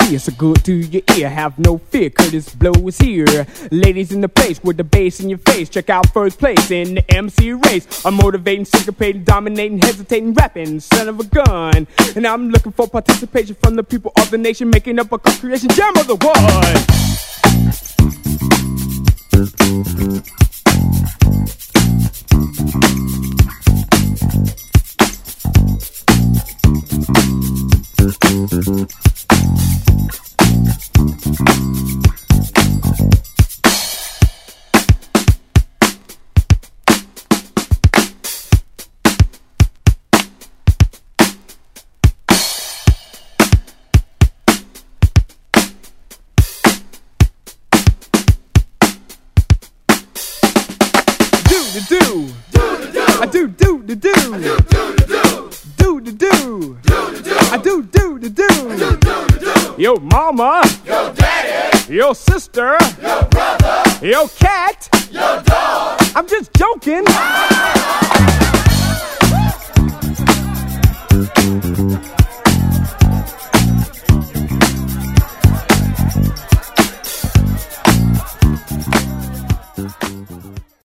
hear, so good to your ear. Have no fear, Curtis Blow is here. Ladies in the place with the bass in your face. Check out first place in the MC race. I'm motivating, syncopating, dominating, hesitating, rapping, son of a gun. And I'm looking for participation from the people of the nation, making up a co-creation jam of the one. Yo mama, yo daddy, yo sister, yo brother, yo cat, yo dog. I'm just joking.